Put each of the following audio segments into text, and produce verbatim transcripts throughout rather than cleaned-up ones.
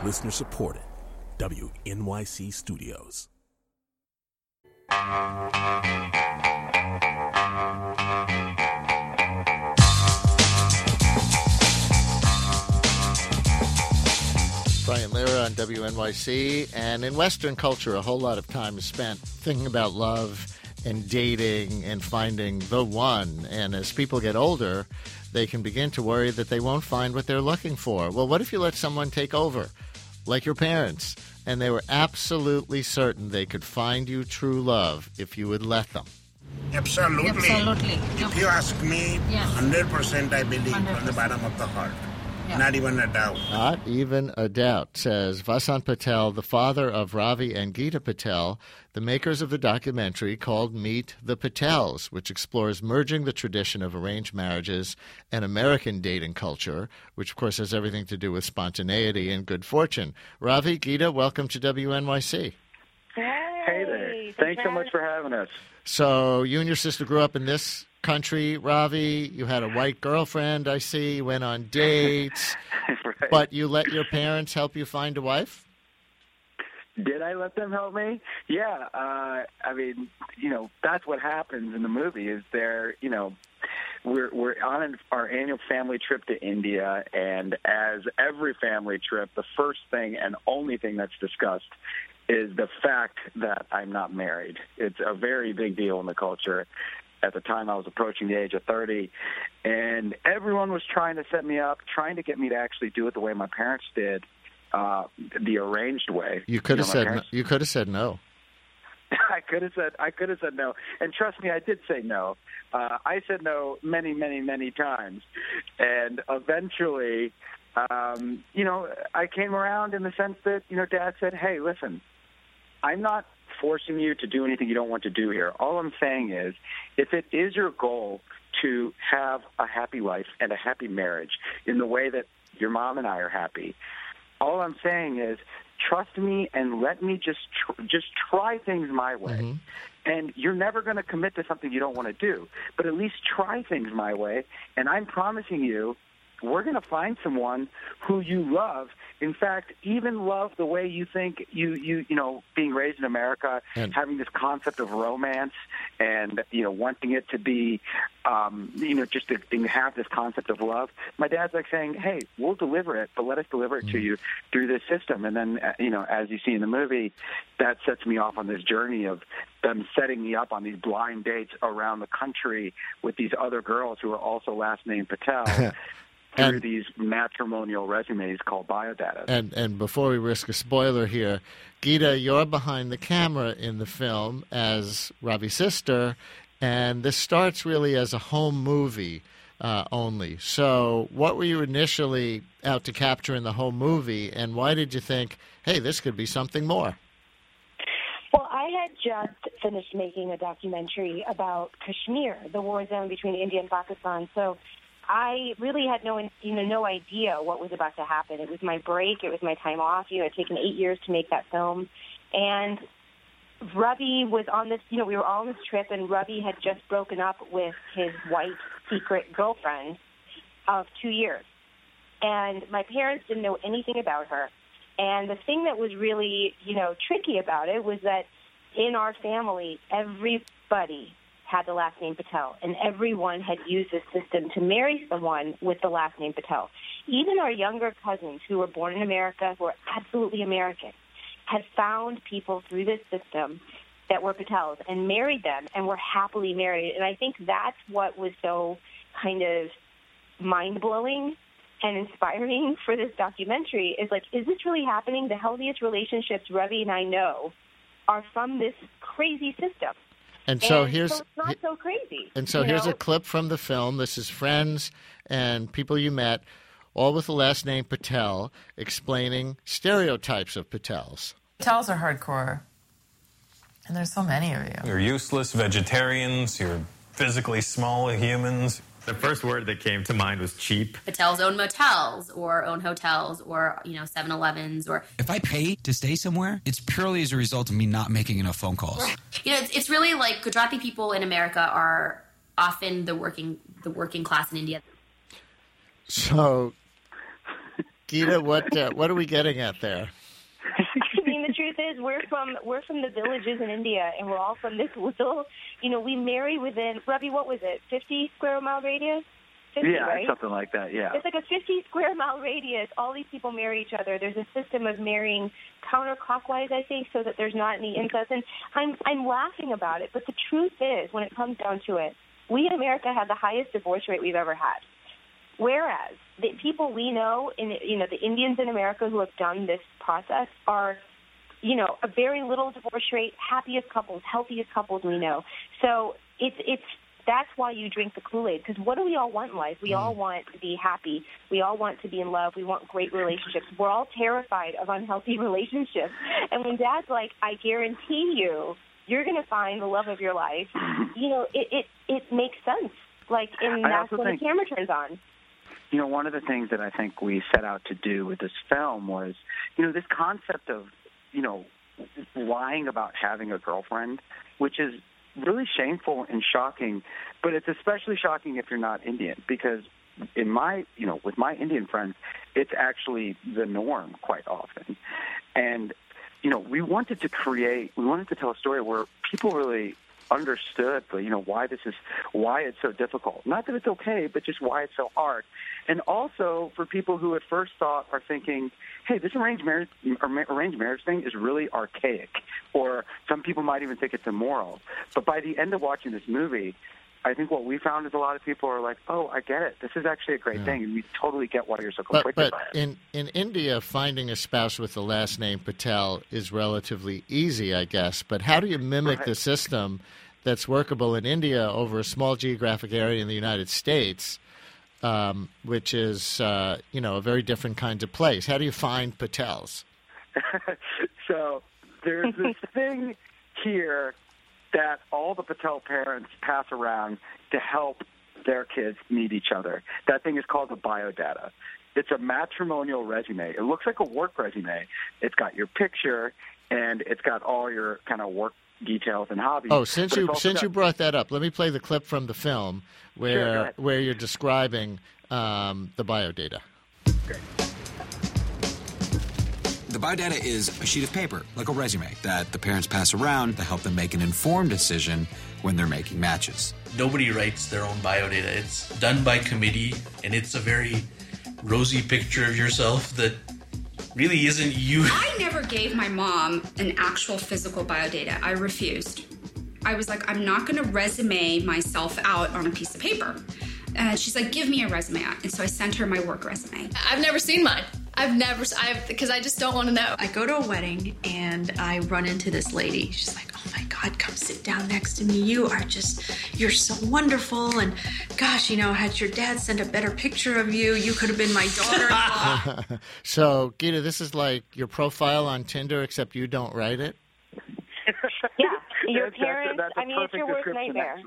Listener supported. W N Y C Studios. Brian Lehrer on W N Y C, and in Western culture, a whole lot of time is spent thinking about love and dating and finding the one. And as people get older, they can begin to worry that they won't find what they're looking for. Well, what if you let someone take over, like your parents, and they were absolutely certain they could find you true love if you would let them? Absolutely. Absolutely. If you ask me, Yes. one hundred percent I believe one hundred percent. from the bottom of the heart. Yeah. Not even a doubt. Not even a doubt, says Vasant Patel, the father of Ravi and Geeta Patel, the makers of the documentary called Meet the Patels, which explores merging the tradition of arranged marriages and American dating culture, which, of course, has everything to do with spontaneity and good fortune. Ravi, Geeta, welcome to W N Y C. Hey, Hey there. Thanks so much for having us. So you and your sister grew up in this country, Ravi. You had a white girlfriend, I see. You went on dates. Right. But you let your parents help you find a wife? Did I let them help me? Yeah. Uh, I mean, you know, that's what happens in the movie is they're, you know, we're we're on an, our annual family trip to India, and as every family trip, the first thing and only thing that's discussed is the fact that I'm not married. It's a very big deal in the culture. At the time, I was approaching the age of thirty, and everyone was trying to set me up, trying to get me to actually do it the way my parents did, uh, the arranged way. You could have know, my said no. parents- You could have said no. I could have said I could have said no, and trust me, I did say no. Uh, I said no many, many, many times, and eventually, um, you know, I came around in the sense that you know, Dad said, "Hey, listen, I'm not forcing you to do anything you don't want to do here. All I'm saying is, if it is your goal to have a happy life and a happy marriage in the way that your mom and I are happy, all I'm saying is, trust me and let me just tr- just try things my way. Mm-hmm. And you're never going to commit to something you don't want to do, but at least try things my way. And I'm promising you, we're going to find someone who you love. In fact, even love the way you think you, you, you know, being raised in America, And- having this concept of romance and, you know, wanting it to be, um, you know, just to, to have this concept of love. My dad's like saying, hey, we'll deliver it, but let us deliver it to you through this system. And then, uh, you know, as you see in the movie, that sets me off on this journey of them setting me up on these blind dates around the country with these other girls who are also last name Patel. Through And- these matrimonial resumes called biodata. And and before we risk a spoiler here, Geeta, you're behind the camera in the film as Ravi's sister, and this starts really as a home movie uh, only. So what were you initially out to capture in the home movie, and why did you think, hey, this could be something more? Well, I had just finished making a documentary about Kashmir, the war zone between India and Pakistan. So I really had no, you know, no idea what was about to happen. It was my break. It was my time off. You know, it had taken eight years to make that film. And Ravi was on this, you know, we were all on this trip, and Ravi had just broken up with his white secret girlfriend of two years. And my parents didn't know anything about her. And the thing that was really, you know, tricky about it was that in our family, everybody had the last name Patel, and everyone had used this system to marry someone with the last name Patel. Even our younger cousins who were born in America, who are absolutely American, had found people through this system that were Patels and married them and were happily married. And I think that's what was so kind of mind-blowing and inspiring for this documentary is like, is this really happening? The healthiest relationships Ravi and I know are from this crazy system. And so and here's so it's not so crazy. and so you here's know? a clip from the film. This is friends and people you met, all with the last name Patel, explaining stereotypes of Patels. Patels are hardcore, and there's so many of you. You're useless vegetarians, you're physically small humans. The first word that came to mind was cheap. Patels own motels or own hotels or, you know, seven elevens or... If I pay to stay somewhere, it's purely as a result of me not making enough phone calls. You know, it's, it's really like Gujarati people in America are often the working the working class in India. So Gita, what uh, what are we getting at there? I mean, the truth is, we're from we're from the villages in India, and we're all from this little. You know, we marry within. Ravi, what was it? Fifty square mile radius. fifty, yeah, right? something like that. Yeah. It's like a fifty square mile radius. All these people marry each other. There's a system of marrying counterclockwise, I think, so that there's not any incest. And I'm I'm laughing about it, but the truth is, when it comes down to it, we in America have the highest divorce rate we've ever had. Whereas the people we know, in you know, the Indians in America who have done this process are, you know, a very little divorce rate, happiest couples, healthiest couples we know. So it's it's that's why you drink the Kool-Aid, because what do we all want in life? We mm. all want to be happy. We all want to be in love. We want great relationships. We're all terrified of unhealthy relationships. And when Dad's like, I guarantee you, you're going to find the love of your life, you know, it, it, it makes sense. Like, and that's when think- the camera turns on. You know, one of the things that I think we set out to do with this film was, you know, this concept of, you know, lying about having a girlfriend, which is really shameful and shocking, but it's especially shocking if you're not Indian, because in my, you know, with my Indian friends, it's actually the norm quite often. And, you know, we wanted to create, we wanted to tell a story where people really understood, you know, why this is, why it's so difficult. Not that it's okay, but just why it's so hard. And also for people who at first thought are thinking, hey, this arranged marriage, arranged marriage thing is really archaic, or some people might even think it's immoral. But by the end of watching this movie, I think what we found is a lot of people are like, oh, I get it. This is actually a great yeah. thing, and we totally get why you're so conflicted but, but by it. In, in India, finding a spouse with the last name Patel is relatively easy, I guess. But how do you mimic right. the system that's workable in India over a small geographic area in the United States, um, which is, uh, you know, a very different kind of place? How do you find Patels? So there's this thing here that all the Patel parents pass around to help their kids meet each other. That thing is called the biodata. It's a matrimonial resume. It looks like a work resume. It's got your picture, and it's got all your kind of work details and hobbies. Oh, since but you since got... you brought that up, let me play the clip from the film where sure, where you're describing um, the biodata. Great. The biodata is a sheet of paper, like a resume, that the parents pass around to help them make an informed decision when they're making matches. Nobody writes their own biodata. It's done by committee, and it's a very rosy picture of yourself that really isn't you. I never gave my mom an actual physical biodata. I refused. I was like, I'm not going to resume myself out on a piece of paper. And she's like, give me a resume. And so I sent her my work resume. I've never seen mine. I've never, I've, because I just don't want to know. I go to a wedding and I run into this lady. She's like, oh my God, come sit down next to me. You are just, you're so wonderful. And gosh, you know, had your dad sent a better picture of you, you could have been my daughter-in-law. So, Gita, this is like your profile on Tinder, except you don't write it? Yeah, your that's, parents, that's a, that's a I mean, it's your worst nightmare.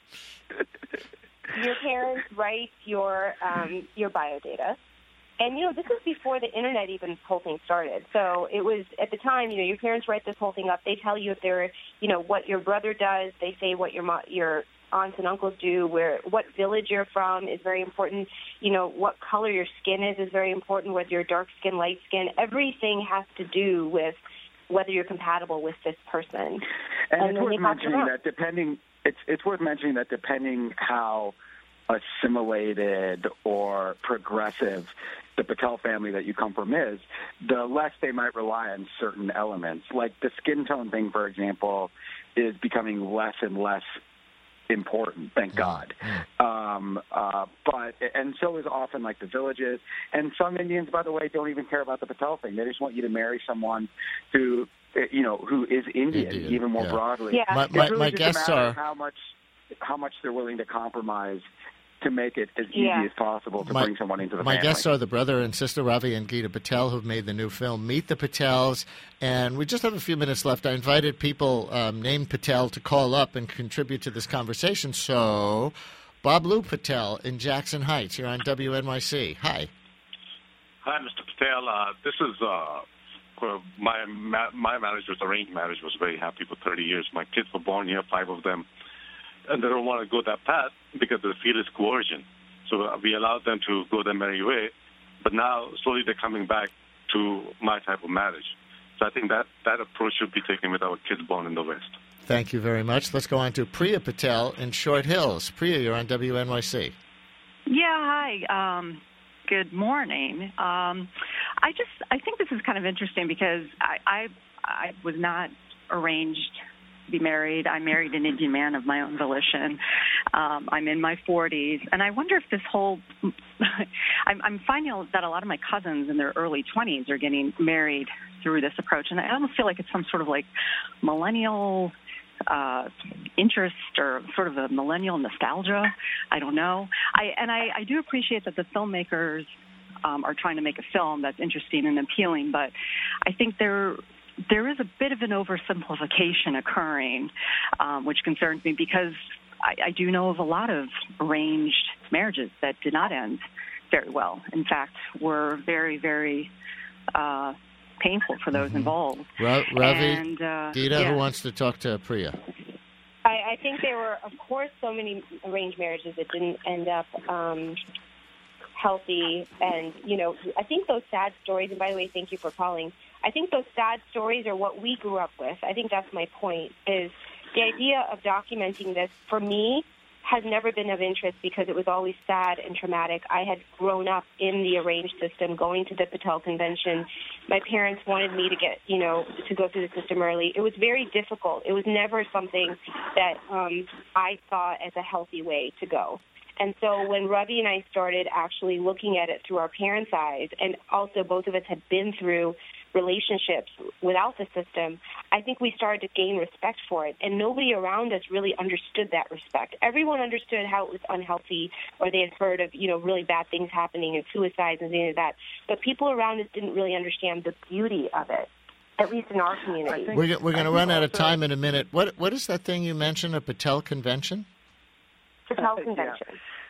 Your parents write your um, your biodata. And, you know, this was before the Internet even, this whole thing started. So it was, at the time, you know, your parents write this whole thing up. They tell you if they're, you know, what your brother does. They say what your mo- your aunts and uncles do, where what village you're from is very important. You know, what color your skin is is very important, whether you're dark skin, light skin. Everything has to do with whether you're compatible with this person. And, and it's worth mentioning that depending, it's, it's worth mentioning that depending how assimilated or progressive the Patel family that you come from is, the less they might rely on certain elements. Like the skin tone thing, for example, is becoming less and less important, thank God. Um, uh, but and so is often like the villages. And some Indians, by the way, don't even care about the Patel thing. They just want you to marry someone who, you know, who is Indian, Indian even more yeah. broadly. Yeah. My, my, really my just guests a matter are of how much how much they're willing to compromise to make it as easy Yeah. as possible to My- bring someone into the My family. guests are the brother and sister Ravi and Gita Patel, who've made the new film Meet the Patels. And we just have a few minutes left. I invited people um, named Patel to call up and contribute to this conversation. So, Bob Lou Patel in Jackson Heights, you're on W N Y C. Hi. Hi, Mister Patel. Uh, this is uh, well, my ma- my marriage was arranged marriage. Was very happy for thirty years. My kids were born here, five of them, and they don't want to go that path because they feel it's coercion. So we allowed them to go their merry way. But now, slowly, they're coming back to my type of marriage. So I think that, that approach should be taken with our kids born in the West. Thank you very much. Let's go on to Priya Patel in Short Hills. Priya, you're on W N Y C. Yeah, hi. Um, good morning. Um, I just, I think this is kind of interesting because I, I, I was not arranged to be married. I married an Indian man of my own volition. Um, I'm in my forties, and I wonder if this whole, I'm, I'm finding that a lot of my cousins in their early twenties are getting married through this approach, and I almost feel like it's some sort of like millennial uh, interest or sort of a millennial nostalgia. I don't know. I and I, I do appreciate that the filmmakers um, are trying to make a film that's interesting and appealing, but I think there there is a bit of an oversimplification occurring, um, which concerns me because I, I do know of a lot of arranged marriages that did not end very well. In fact, were very, very uh, painful for those mm-hmm. involved. Ra- Ravi, and, uh, Gita, yeah. who wants to talk to Priya? I, I think there were, of course, so many arranged marriages that didn't end up um, healthy. And, you know, I think those sad stories, and by the way, thank you for calling, I think those sad stories are what we grew up with. I think that's my point, is the idea of documenting this, for me, has never been of interest because it was always sad and traumatic. I had grown up in the arranged system, going to the Patel Convention. My parents wanted me to get, you know, to go through the system early. It was very difficult. It was never something that um, I saw as a healthy way to go. And so when Ravi and I started actually looking at it through our parents' eyes, and also both of us had been through relationships without the system, I think we started to gain respect for it. And nobody around us really understood that respect. Everyone understood how it was unhealthy, or they had heard of, you know, really bad things happening and suicides and things like that. But people around us didn't really understand the beauty of it, at least in our community. We're, we're going to run out of time in a minute. What What is that thing you mentioned, a Patel Convention? Patel Convention.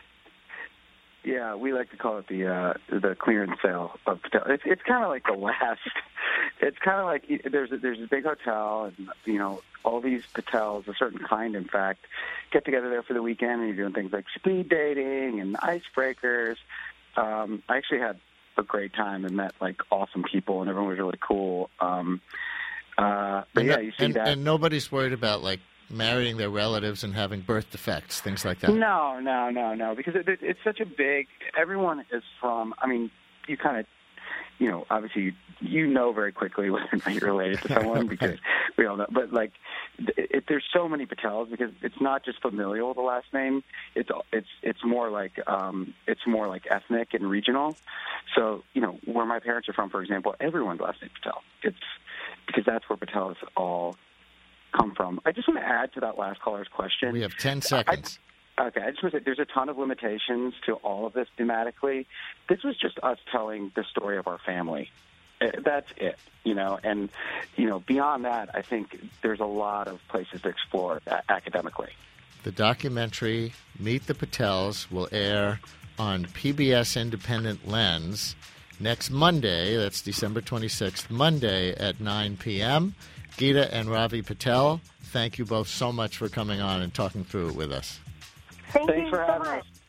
Yeah. yeah, we like to call it the uh, the clearance sale of Patel. It's, it's kind of like the last. It's kind of like there's a, there's a big hotel, and you know all these Patels, a certain kind, in fact, get together there for the weekend, and you're doing things like speed dating and icebreakers. Um, I actually had a great time and met like awesome people, and everyone was really cool. Um, uh, but and yeah, that, you see and, that. And nobody's worried about like marrying their relatives and having birth defects, things like that. No, no, no, no, because it, it, it's such a big. Everyone is from. I mean, you kind of, you know, obviously you, you know very quickly whether or not you're related to someone because we all know. But like, it, it, there's so many Patels because it's not just familial, the last name. It's it's it's more like um, it's more like ethnic and regional. So you know, where my parents are from, for example, everyone's last name Patel. It's because that's where Patels all come from. I just want to add to that last caller's question. We have ten seconds. I, okay, I just want to say there's a ton of limitations to all of this thematically. This was just us telling the story of our family. That's it, you know, and, you know, beyond that, I think there's a lot of places to explore academically. The documentary Meet the Patels will air on P B S Independent Lens next Monday. That's December twenty-sixth, Monday at nine p.m. Gita and Ravi Patel, thank you both so much for coming on and talking through it with us. Thank Thanks you for so having much. us.